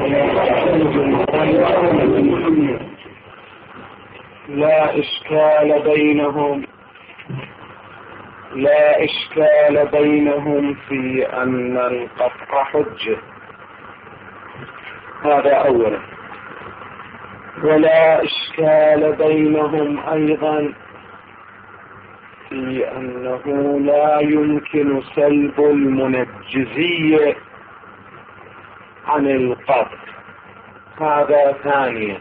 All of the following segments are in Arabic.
لا إشكال بينهم في أن القطع حجة، هذا أولا. ولا إشكال بينهم أيضا في أنه لا يمكن سلب المنجزية عن القطع، هذا ثانيا.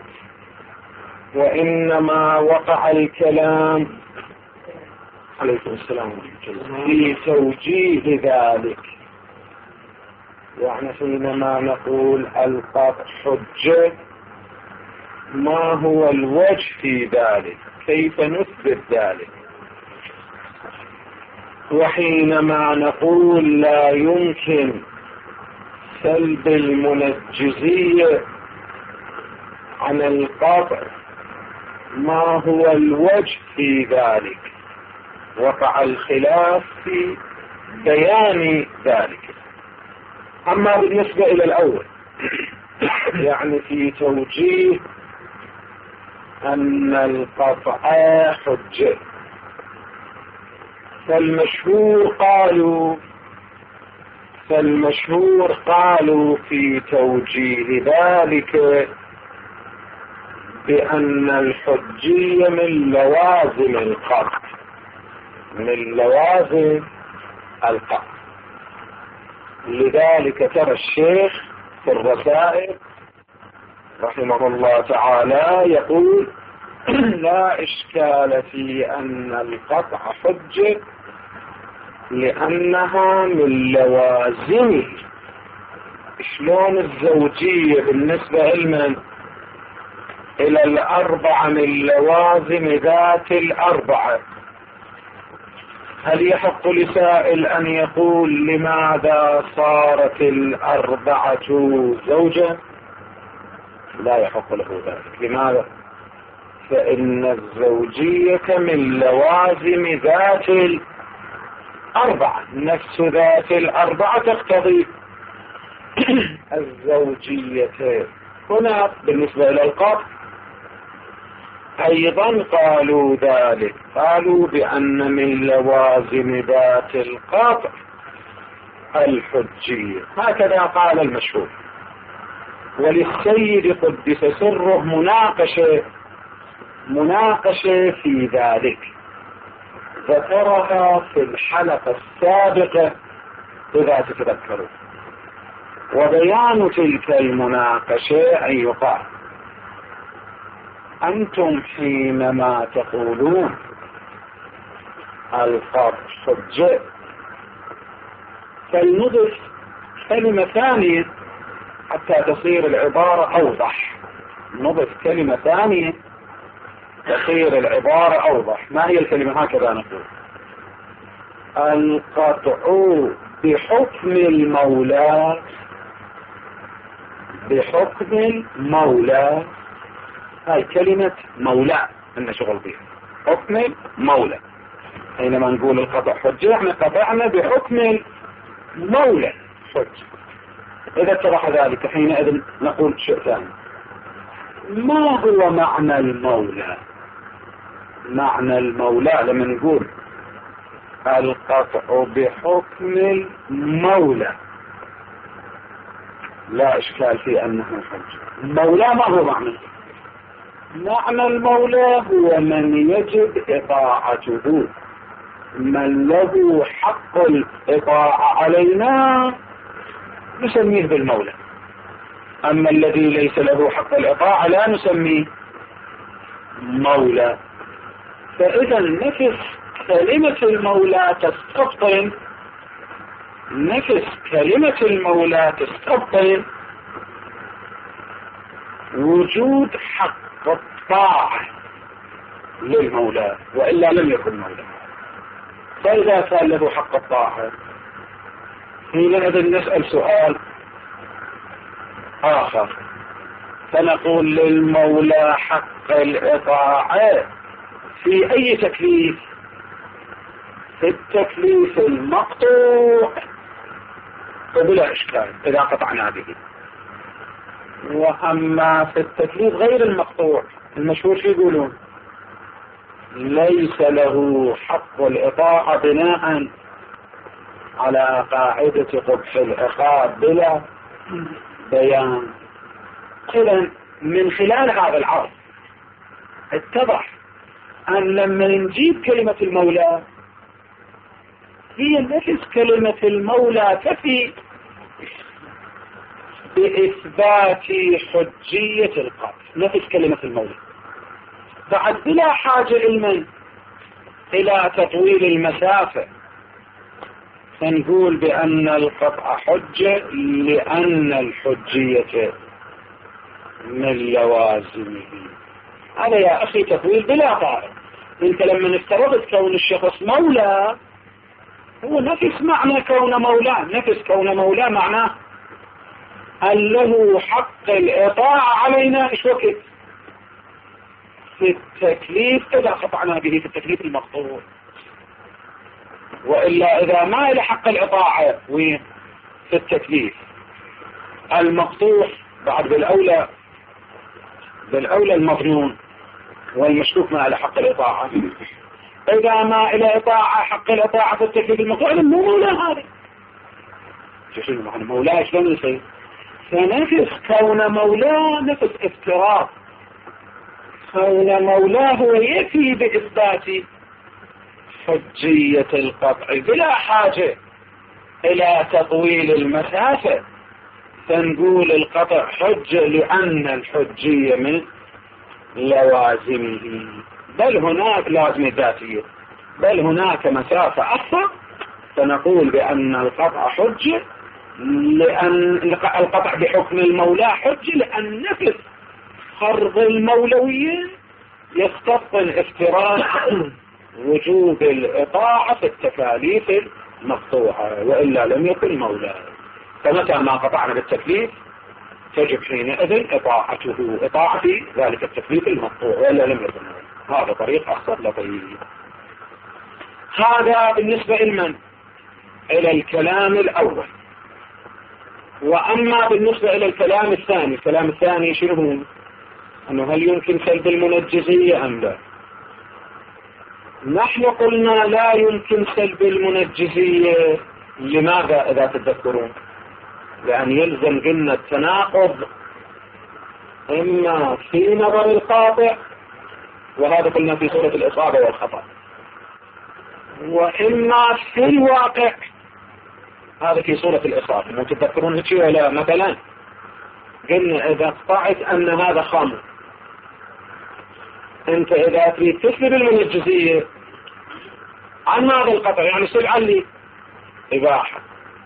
وإنما وقع الكلام عليكم السلام في توجيه ذلك، يعني حينما نقول القطع حجة ما هو الوجه في ذلك، كيف نثبت ذلك. وحينما نقول لا يمكن سلب المنجزية عن القطع ما هو الوجه في ذلك، وقع الخلاف في بيان ذلك. أما بالنسبة إلى الأول يعني في توجيه أن القطع حجة، فالمشهور قالوا في توجيه ذلك بأن الحجية من لوازم القطع، لذلك ترى الشيخ في الرسائل رحمه الله تعالى يقول لا إشكال في أن القطع حجة لأنها من لوازم. شلون الزوجية بالنسبة إلى الأربعة من لوازم ذات الأربعة؟ هل يحق لسائل أن يقول لماذا صارت الأربعة زوجة؟ لا يحق له ذلك. لماذا؟ فإن الزوجية من لوازم ذات الأربعة، نفس ذات الأربعة تقتضي الزوجية. هنا بالنسبة إلى القطع أيضا قالوا ذلك، قالوا بأن من لوازم ذات القطع الحجية، هكذا قال المشهور. وللسيد قدس سره مناقشة في ذلك ذكرها في الحلقة السابقة إذا تتذكروا. وبيان تلك المناقشة أن يقال أنتم حينما تقولون القطع حجة فلنضف كلمة ثانية حتى تصير العبارة أوضح. نضف كلمة ثانية تصير العبارة أوضح. ما هي الكلمة؟ هكذا نقول القطع بحكم المولى، هاي كلمة مولى إن شغل بها حكم المولى. حينما نقول القطع حجة يعني قطعنا بحكم المولى حجة. إذا اتضح ذلك حينئذ نقول شيء ثاني. ما هو معنى المولى؟ معنى المولى لما نقول القطع بحكم المولى لا إشكال في أنه حجة. المولى ما هو معنى المولى هو من يجب إطاعته، من له حق الإطاعة علينا نسميه بالمولى. أما الذي ليس له حق الإطاعة لا نسميه مولى. فإذا نفس كلمة المولى تستبطن وجود حق الطاعة للمولى، وإلا لم يكن مولى. فإذا كان له حق الطاعة حينئذ نسأل سؤال آخر فنقول للمولى حق الإطاعة في أي تكليف؟ في التكليف المقطوع فبلا إشكال إذا قطعنا به. وأما في التكليف غير المقطوع المشهور شو يقولون؟ ليس له حق الإطاعة بناء على قاعدة قبح العقاب بلا بيان. إذن من خلال هذا العرض اتضح أن لما نجيب كلمة المولى هي نفس كلمة المولى تفي بإثبات حجية القتل، نفس كلمة المولى بعد بلا حاجة إلى تطويل المسافة، فنقول بأن القطع حجة لأن الحجية من لوازمه. هذا يا أخي تطويل بلا طائر. انت لما افترضت كون الشخص مولى هو نفس معنى كون مولاه، نفس كون مولاه معناه أن له حق الإطاعة علينا إيش وقت في التكليف إذا قطعنا به في التكليف المقطوع، وإلا إذا ما له حق الإطاعة وين في التكليف المقطوع بعد بالأولى المظنون والمشكوك ما له حق الإطاعة، إذا ما له إطاعة حق الإطاعة في التكليف المقطوع مو مولاه هذا. شو معنى مولاه شلون يصير؟ فنفس كون مولاه نفس افتراض كون مولاه يفي بإثبات حجية القطع بلا حاجة إلى تطويل المسافة، فنقول القطع حجة لأن الحجية من لوازمه، بل هناك لازمة ذاتية، بل هناك مسافة أكثر، فنقول بأن القطع حجة لأن القطع بحكم المولى حجة لأن نفس فرض المولوية يختص الافتراض وجوب الإطاعة في التكاليف المقطوعة، وإلا لم يكن مولى. فمتى ما قطعنا بالتكليف تجب حينئذ إطاعة ذلك التكليف المقطوع، وإلا لم يكن مولى. هذا طريق أخطر لطيف. هذا بالنسبة إلى الكلام الأول. وأما بالنسبة إلى الكلام الثاني شنو هو؟ أنه هل يمكن سلب المنجزية أم لا؟ نحن قلنا لا يمكن سلب المنجزية. لماذا إذا تتذكرون؟ لأن يلزم قلنا التناقض إما في نظر القاطع، وهذا قلنا في صورة الإصابة والخطأ، وإما في الواقع، هذا في صورة الإصابة. مو تتذكرون هيك ولا؟ مثلا قلنا إذا اقطعت أن هذا خمر، أنت إذا تريد تسلب المنجزية عن هذا القطع يعني سلعا لي إباحة،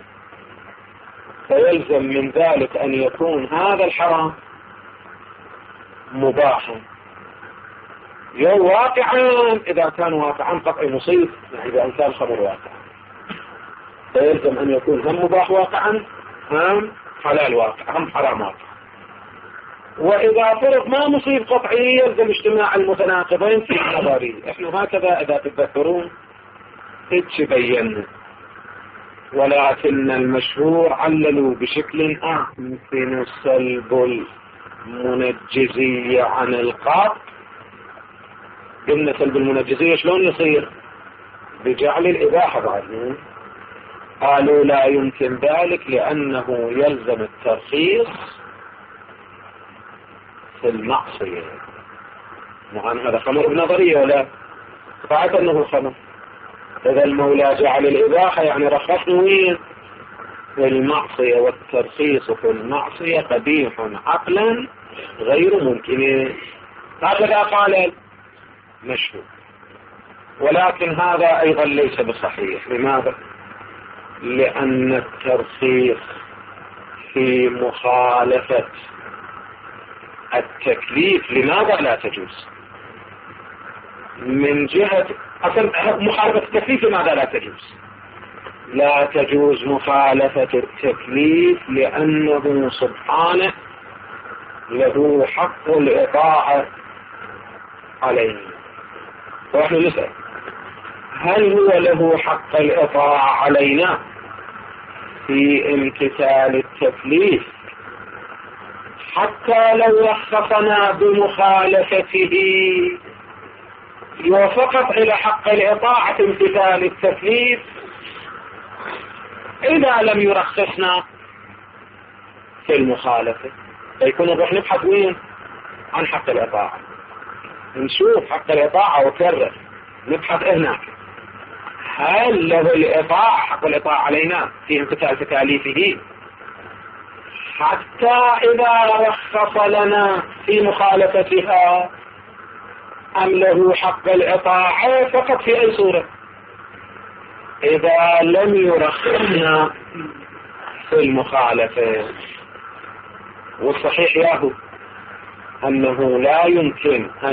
فيلزم من ذلك أن يكون هذا الحرام مباحا، يو واقعا إذا كان واقعا قطع مصيب، يعني إذا كان خمر واقعا فيلزم أن يكون هم مباح واقعا هم حلال واقع هم حرام واقع. وإذا فرض ما مصيب قطعي يلزم اجتماع المتناقضين في النظري. احنا هكذا إذا تتذكرون هيك بينا، ولكن المشهور عللوا بشكل يمكن سلب المنجزية عن القطع. قلنا سلب المنجزية شلون يصير؟ بجعل الإباحة بعد. قالوا لا يمكن ذلك لأنه يلزم الترخيص في المعصية. معنى هذا خمر بنظرية ولا قاعدة أنه خمر. إذا المولى جعل الإباحة يعني رخصنا وين؟ في المعصية، والترخيص في المعصية قبيح عقلا غير ممكن. هكذا قال المشهور، ولكن هذا أيضا ليس بصحيح. لماذا؟ لأن الترخيص في مخالفة التكليف لماذا لا تجوز؟ من جهة أصلا مخالفة التكليف لماذا لا تجوز؟ لا تجوز مخالفة التكليف لأنه سبحانه له حق الإطاعة علينا. ونحن نسأل هل هو له حق الإطاعة علينا في امتثال التكليف حتى لو رخصنا بمخالفته وفقط إلى حق الإطاعة امتثال التكليف، إذا لم يرخصنا في المخالفة فيكون نروح نبحث وين عن حق الإطاعة، نشوف حق الإطاعة وكرر نبحث هناك هل له الإطاعة حق الإطاعة علينا في امتثال تكاليفه، حتى إذا رخص لنا في مخالفتها أم له حق الإطاعة فقط في أي صورة. إذا لم يرخصنا في المخالفة، والصحيح ياهو أنه لا يمكن أن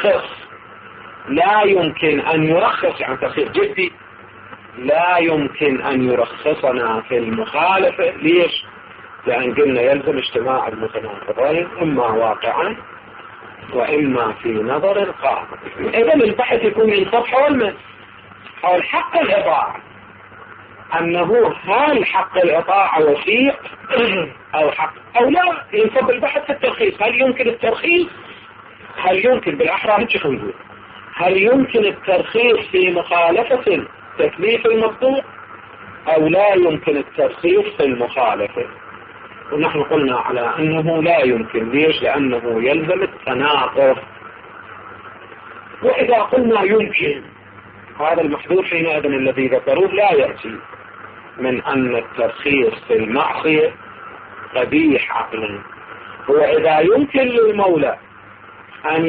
يرخص عن تخصيص جدي، لا يمكن أن يرخصنا في المخالفة. ليش؟ لأن قلنا يلزم اجتماع المتناقضين إما واقعا وإما في نظر القاضي. إذا البحث يكون ينصب حول حق الإطاعة، أنه هل حق الإطاعة وثيق أو حق أو لا. ينصب البحث في الترخيص، هل يمكن الترخيص، هل يمكن بالأحرى نقول هل يمكن الترخيص في مخالفة تكليف المقطوع أو لا يمكن الترخيص في المخالفة. ونحن قلنا على أنه لا يمكن. ليش؟ لأنه يلزم التناقض. وإذا قلنا يمكن، هذا المحذور حينئذ الذي ذكروه لا يأتي من أن الترخيص في المعصية قبيح عقلا. هو إذا يمكن للمولى أن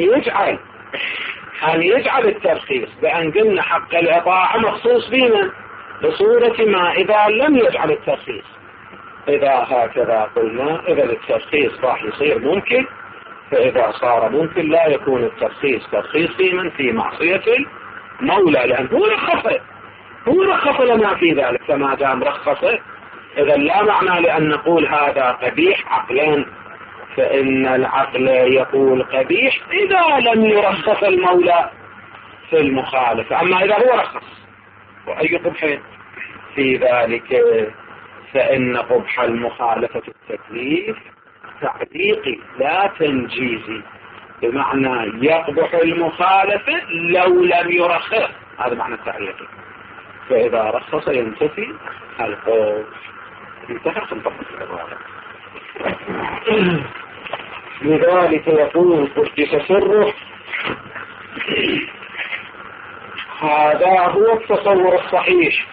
يجعل الترخيص بأن قلنا حق الإطاعة مخصوص بنا بصورة ما إذا لم يجعل الترخيص، إذا هكذا قلنا إذا الترخيص راح يصير ممكن، فإذا صار ممكن لا يكون الترخيص ترخيص في معصية المولى، لأن هو رخص لنا في ذلك. فما دام رخص إذا لا معنى لأن نقول هذا قبيح عقلا، فإن العقل يقول قبيح إذا لم يرخص المولى في المخالفة. أما إذا هو رخص وأي قبح في ذلك، فإن قبح المخالفة التكليف تعليقي لا تنجيزي، بمعنى يقبح المخالفة لو لم يرخص، هذا معنى التعليقي. فإذا رخص ينتفي القبح، انتهى تنطبق العبارة. لذلك يقول قدس سره هذا هو التصور الصحيح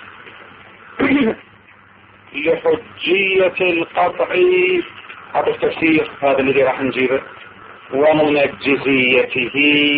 لحجية القطع. هذا التفسير هذا الذي راح نجيبه، ومنجزيته.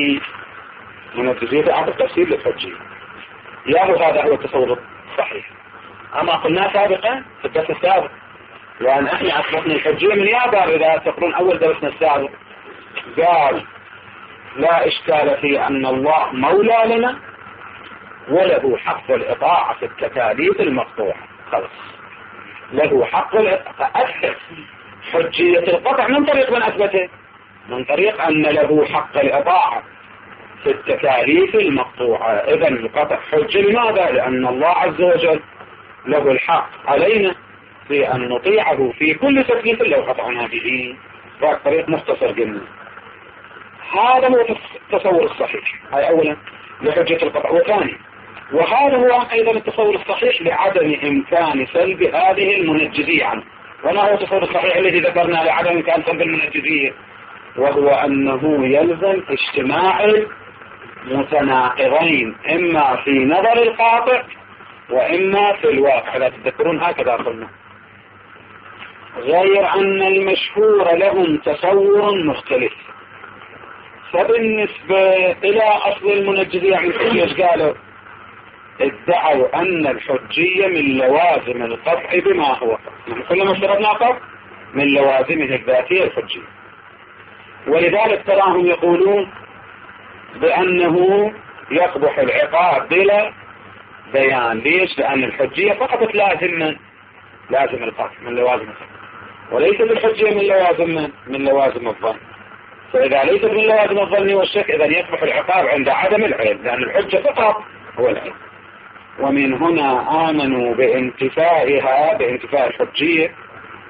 هذا التفسير للحجية هذا هو التصور الصحيح. أما قلنا سابقا في الدرس السابق، لأن احنا أثبتنا الحجية من يابر. إذا تقرون أول درسنا السابق قال لا إشكال في أن الله مولى لنا وله حق الإطاعة في التكاليف المقطوعة. خلاص له حق أثبت حجية القطع من طريق من أثبته؟ من طريق أن له حق الإطاعة في التكاليف المقطوعة. إذن القطع حجة. لماذا؟ لأن الله عز وجل له الحق علينا في أن نطيعه في كل تكليف لو قطعنا به. هذا طريق مختصر قلنا. هذا هو التصور الصحيح. هاي أولا لحجة القطع. وثاني، وهذا هو أيضا التصور الصحيح لعدم إمكان سلب هذه المنجزية عنه. وما هو التصور الصحيح الذي ذكرنا لعدم إمكان سلب المنجزية؟ وهو أنه يلزم اجتماع متناقضين إما في نظر القاطع وإما في الواقع. لا تذكرون هكذا قلنا. غير أن المشهور لهم تصور مختلف. فبالنسبة إلى أصل المنجزية عن ايش قالوا؟ ادعوا أن الحجية من لوازم القطع بما هو قطع. كلما اشترطنا قطع من لوازمه الذاتية الحجية. ولذلك تراهم يقولون بأنه يقبح العقاب بلا بيان. ليش؟ لأن الحجية فقط لازم القطع من لوازم القطع، وليست الحجية من لوازم الظن. فإذا ليست من لوازم الظن والشك إذا يقبح العقاب عند عدم العلم، لأن الحجة فقط هو العلم. ومن هنا آمنوا بانتفاء الحجية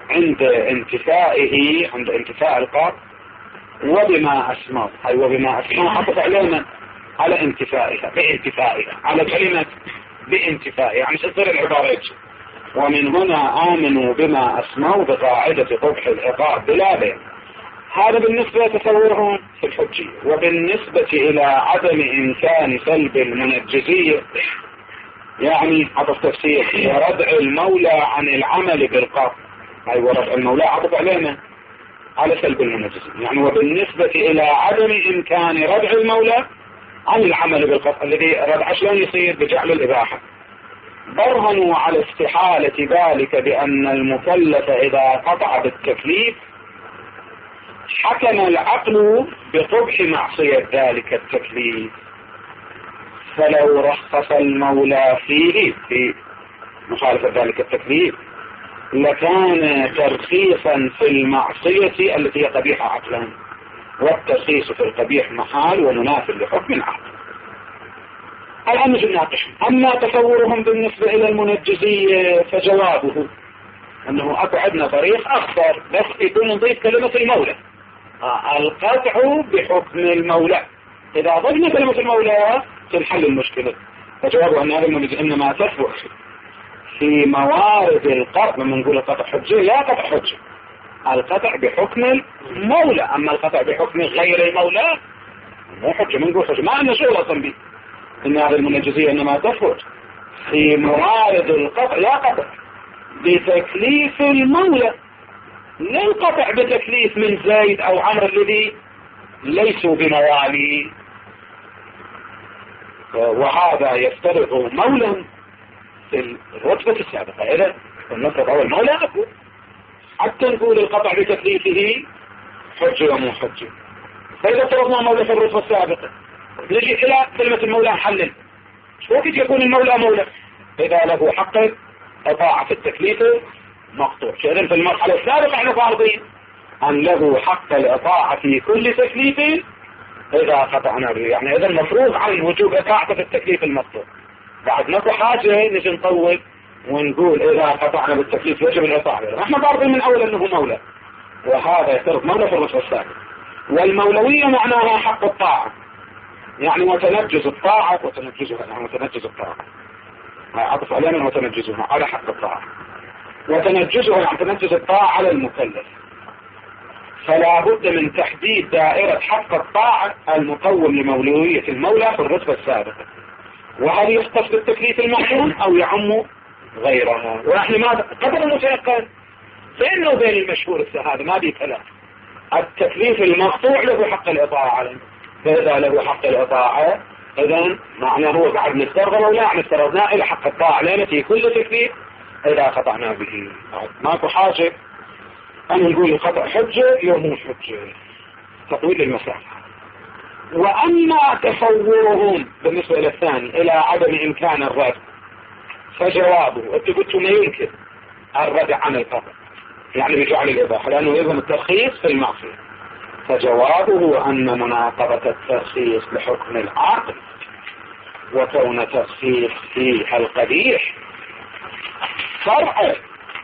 عند انتفاء القاف وبما أسماه، أي وبما أسماه عطف علينا على بانتفائها على كلمة بانتفائها، يعني تصير العبارة ومن هنا آمنوا بما أسموا بقاعدة قبح العقاب بلا بين. هذا بالنسبة لتصورهم في الحجية. وبالنسبة إلى عدم إمكان سلب المنجزية، يعني عطف تفسير وردع المولى عن العمل بالقاف، أي وردع المولى عطف علينا على سلب المنجزية، يعني وبالنسبة إلى عدم إمكان ردع المولى عن العمل بالقاف الذي ردع شلون يصير بجعل الإباحة. برهنوا على استحالة ذلك بأن المكلف إذا قطع بالتكليف حكم العقل بقبح معصية ذلك التكليف، فلو رخص المولى فيه في مخالفة ذلك التكليف لكان ترخيصا في المعصية التي هي قبيحة عقلا، والترخيص في القبيح محال ومنافل لحكم العقل. الآن نجي نناقش. أما تصورهم بالنسبة إلى المنجزية فجوابه أنه أبعدنا طريق أخطر، بس يكون نضيف كلمة المولى، القطع بحكم المولى. إذا ضفنا كلمة المولى تنحل المشكلة. فجوابه أن هذا المنجز إنما تثبت في موارد القطع. لما نقول القطع حجة لا قطع حجة، القطع بحكم المولى. أما القطع بحكم غير المولى مو حجة، من نقول حجة ما عندنا شغل أصلا به. إن هذا المنجزية إنما تثبت في موارد القطع لا قطع بتكليف المولى، لا القطع بتكليف من زيد أو عمرو الذي ليسوا بموالي. وهذا يفترض مولا في الرتبة السابقة. إذا نفرض أول مولى أكو حتى نقول القطع بتكليفه حجة ومو حجة. فإذا افترضنا مولى في الرتبة السابقة نجي إلى كلمة المولى نحلل شو وقت يكون المولى مولى؟ إذا له حق إطاعة في التكليف مقطوع. إذن في المرحلة السابقة احنا فارضين أن له حق الإطاعة في كل تكليف إذا قطعنا به، يعني إذا المفروض عن وجوب إطاعة في التكليف المقطوع. بعد نكو حاجة نجي نطول ونقول إذا قطعنا بالتكليف يجب الإطاعة. احنا فارضين من أول أنه مولى، وهذا يفترض مولى في الرتبة السابقة. والمولوية معناها حق الطاعة، يعني وتنجز الطاعة وتنجزها، يعني وتنجز الطاعة عطف علينا وتنجزها على حق الطاعة، وتنجزها يعني تنجز الطاعة على المكلف. فلا بد من تحديد دائرة حق الطاعة المقوم لمولوية المولى في الرتبة السابقة، وهل يختص بالتكليف المحكوم أو يعم غيرها. ونحن ما قدر المتيقن بينه وبين المشهور هذا ما بيه كلام. التكليف المقطوع له حق الإطاعة، فإذا له حق الإطاعة إذن معناه هو بعد نفترض أو لا نفترضنا إلى حق الطاعة لنا في كل تكليف إذا قطعنا به. ماكو حاجة أن نقول القطع حجة يوم حجة، تطويل للمسافة. وأما تصورهم بالنسبة إلى الثاني إلى عدم إمكان الرد فجوابه أنت قلت ما يمكن الرد عن القطع، يعني بجعل الإباحة لأنه يلزم الترخيص في المعصية. فجوابه أن مناقضة الترخيص لحكم العقل وكون ترخيص فيه القبيح فرع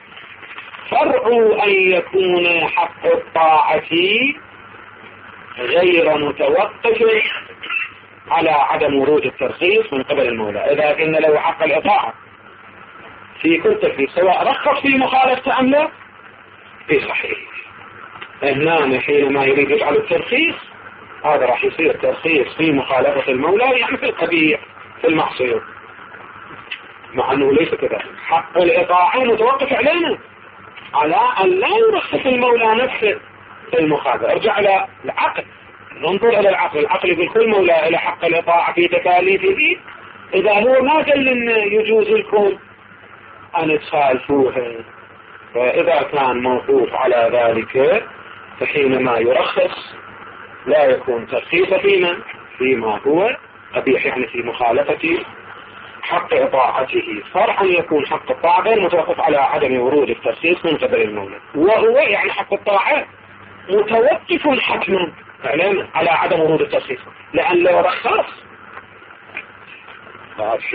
أن يكون حق الطاعة غير متوقف على عدم ورود الترخيص من قبل المولى. إذا كان له حق الإطاعة في كل تكليف سواء رخص في مخالفة أم لا في صحيح، هنا حينما يريد يجعل الترخيص هذا راح يصير ترخيص في مخالفة المولى، يعني في القبيح في المعصية، مع أنه ليس كذلك. حق الإطاعة متوقف علينا على أن لا يرخص المولى نفسه في المخالفة. ارجع إلى العقل، ننظر إلى العقل يقول كل مولى إلى حق الإطاعة في تكاليفه. إذا هو ما قال لنا يجوز لكم أن تخالفوها، فإذا كان موقوف على ذلك فحينما يرخص لا يكون ترخيص فيما هو قبيح، يعني في مخالفة حق إطاعته. فرع يكون حق الطاعة غير متوقف على عدم ورود الترخيص من قبل المولى، وهو يعني حق الطاعة متوقف حتما فعلا على عدم ورود الترخيص، لأن لو رخص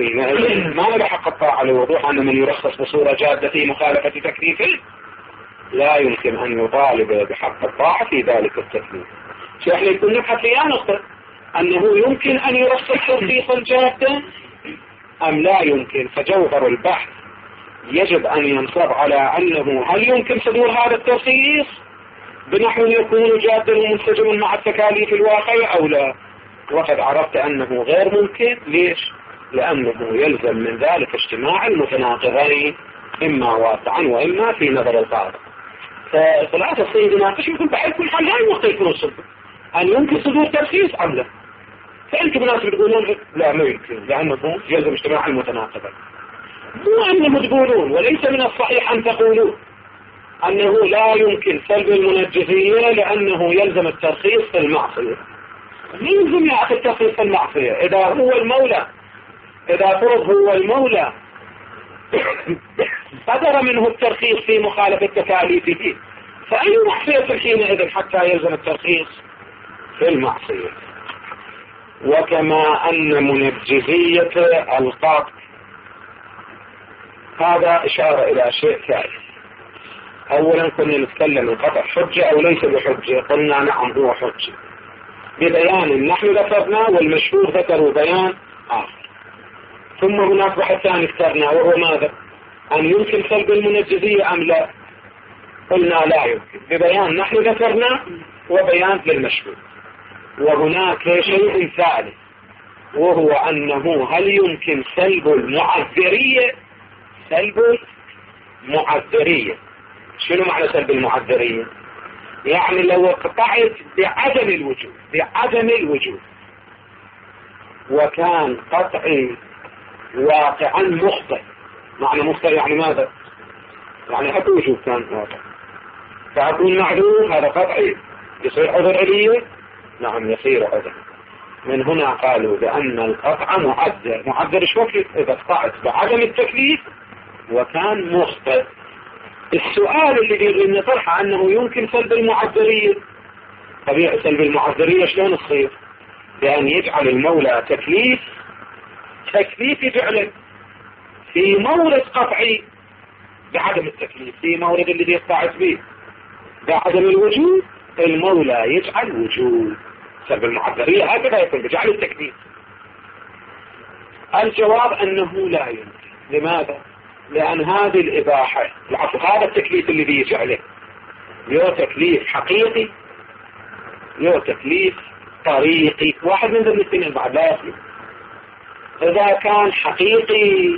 ما له حق الطاعة لوضوح أن من يرخص بصورة جادة في مخالفة تكليفه لا يمكن أن يطالب بحق الطاعة في ذلك التكليف. فإحنا يكون نبحث في نقطة أنه يمكن أن يرسل ترخيصا جادا أم لا يمكن. فجوهر البحث يجب أن ينصب على أنه هل يمكن صدور هذا الترخيص بنحو يكون جادا ومنسجما مع التكاليف الواقعية أو لا. وقد عرفت أنه غير ممكن. ليش؟ لأنه يلزم من ذلك اجتماع المتناقضين إما واقعا وإما في نظر القاضي. فصلاة الصيد يناقش يكون بحيث كل حال لا يوقع يكون صدق أن يمكن صدور ترخيص أم لا. فأنتم ناس بتقولون لا ما يمكن لأنه يلزم اجتماع المتناقضين. مو أنهم تقولون، وليس من الصحيح أن تقولوا أنه لا يمكن سلب المنجزية لأنه يلزم الترخيص في المعصية. يلزم يا أخي الترخيص في المعصية إذا هو المولى، إذا فرض هو المولى صدر منه الترخيص في مخالفة تكاليفه، فأي معصية حينئذ حتى يلزم الترخيص في المعصية. وكما أن منجزية القاطع، هذا إشارة إلى شيء ثالث. أولا كنا نتكلم القطع حجة أو ليس بحجة، قلنا نعم هو حجة ببيان نحن ذكرنا والمشهور ذكروا بيان آخر. ثم هناك بحث ثاني اخترنا وهو ماذا؟ أن يمكن سلب المنجزية أم لا؟ قلنا لا يمكن ببيان نحن ذكرنا وبيان للمشهور. وهناك شيء ثالث وهو أنه هل يمكن سلب المعذرية؟ سلب المعذرية شنو معنى سلب المعذرية؟ يعني لو اقطعت بعدم الوجود، بعدم الوجود وكان قطعي واقعا مخطئ. معنى مخطئ يعني ماذا؟ يعني اكو وجود كان واقع فأكون معذور، هذا قطعي يصير عذر عليه؟ نعم يصير عذر. من هنا قالوا بأن القطع معذر. معذر شو وقت؟ إذا اقطعت بعدم التكليف وكان مخطئ. السؤال اللي يجب نطرحه أنه يمكن سلب المعذرية. طبيعي سلب المعذرية شلون تصير؟ بأن يجعل المولى تكليف يجعله في مورد قطعي بعدم التكليف، في مورد اللي يقطعت به بعدم الوجود المولى يجعل وجود. سلب المعذرية هكذا يكون بجعل التكليف. الجواب أنه لا يمكن. لماذا؟ لأن هذه الإباحة العفو هذا التكليف اللي بيجي عليه له تكليف حقيقي له تكليف طريقي، واحد من ضمن الاثنين بعد لا يخلو. إذا كان حقيقي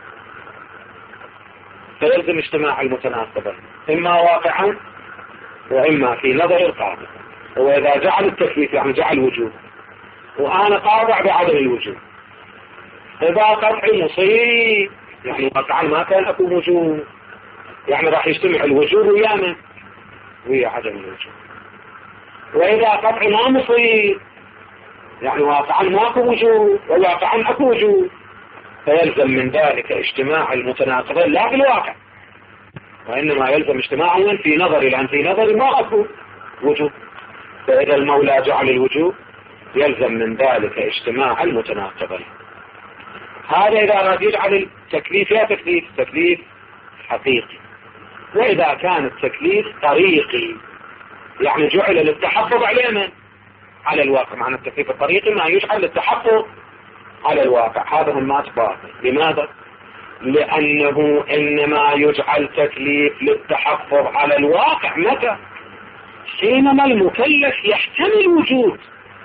فيلزم اجتماع المتناقضين إما واقعا وإما في نظر القاضي. وإذا جعل التكليف يعني جعل وجود وأنا قاطع بعدم الوجود، إذا قطعي مصيب يعني واقعا ما كان أكو وجود، يعني راح يجتمع الوجود ويانا ويا عدم الوجود. وإذا قطع ما مصيب يعني واقعا ما أكو وجود وواقعا أكو وجود، فيلزم من ذلك اجتماع المتناقضين لا بالواقع وإنما يلزم اجتماعهم في نظري، لأن في نظري ما أكو وجود. فإذا المولى جعل الوجود يلزم من ذلك اجتماع المتناقضين. هذا إذا أراد يجعل التكليف يا تكليف حقيقي. وإذا كان التكليف طريقي يعني جعل للتحفظ عليه على الواقع. معنى التكليف الطريقي ما يجعل للتحفظ على الواقع، هذا هم باطل. لماذا؟ لأنه إنما يجعل تكليف للتحفظ على الواقع متى؟ حينما المكلف يحتمل وجود،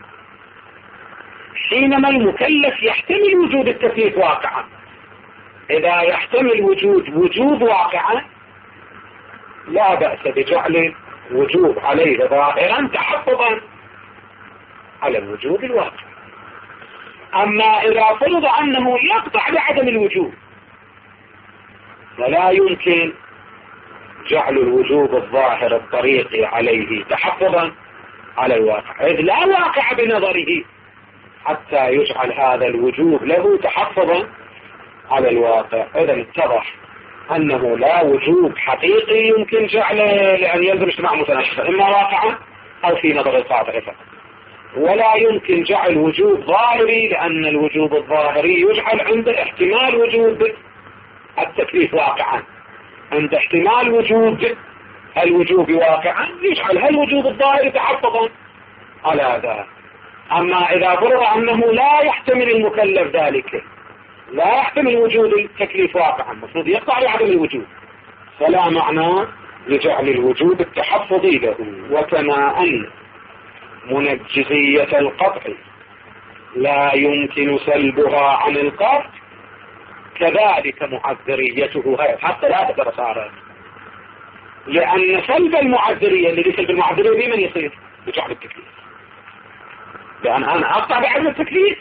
حينما المكلف يحتمل وجود التكليف واقعا. إذا يحتمل وجود واقعا لا بأس بجعل وجوب عليه ظاهرا تحفظا على الوجود الواقع. أما إذا فرض أنه يقطع بعدم الوجود فلا يمكن جعل الوجوب الظاهر الطريقي عليه تحفظا على الواقع، إذ لا واقع بنظره حتى يجعل هذا الوجوب له تحفظا على الواقع. إذا اتضح أنه لا وجوب حقيقي يمكن جعله لأن يلزم اجتماع متناقض إما واقعا أو في نظر القاطع فقط، ولا يمكن جعل وجوب ظاهري لأن الوجوب الظاهري يجعل عند احتمال وجود التكليف واقعا، عند احتمال وجود الوجوب واقعا يجعل الوجوب الظاهر تحفظا على ذا. أما إذا فرض أنه لا يحتمل المكلف ذلك، لا يحتمل وجود التكليف واقعا، المفروض يقطع بعدم الوجود، فلا معنى لجعل الوجوب التحفظي له. وكما أن منجزية القطع لا يمكن سلبها عن القطع، كذلك معذريته حتى لا تترسارت، لأن سلب المعذرية الذي سلب المعذرية بمن يصير؟ بجعل التكليف، لأن أنا أقطع بعدم التكليف،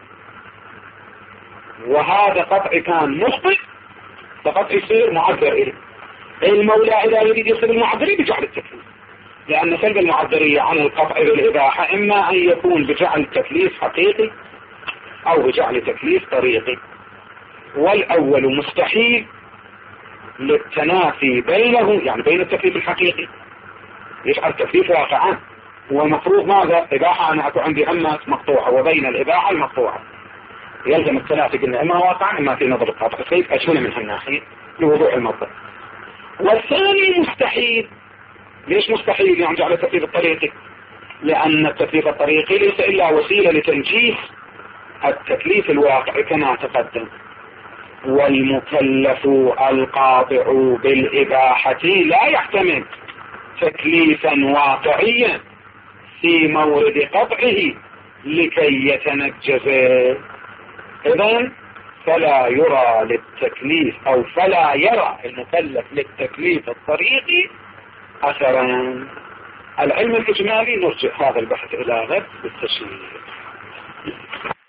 وهذا قطع كان مخطئ فقطع يصير معذر إليه. المولى إذا يريد يصير المعذرية بجعل التكليف، لأن سلب المعذرية عن القطع بالإباحة إما أن يكون بجعل تكليف حقيقي أو بجعل تكليف طريقي، والأول مستحيل للتنافي بينه، يعني بين التكليف الحقيقي يجعل تكليف واقعا، والمفروض ماذا؟ إباحة أنا أكون عندي أما مقطوعة، وبين الإباحة المقطوعة يلزم التنافي قلنا إما واقعا إما في نظر القطع، كيف أجهل من هالناحية لوضوح الموضوع. والثاني مستحيل. ليش مستحيل؟ يعني جعل التكليف الطريقي، لأن التكليف الطريقي ليس إلا وسيلة لتنجيز التكليف الواقع كما تقدم، والمكلف القاطع بالإباحة لا يحتمل تكليفا واقعيا في مورد قطعه لكي يتنجز. إذن فلا يرى للتكليف أو فلا يرى المكلف للتكليف الطريقي أثرا. العلم الإجمالي نرجع هذا البحث إلى غد بالتشريح.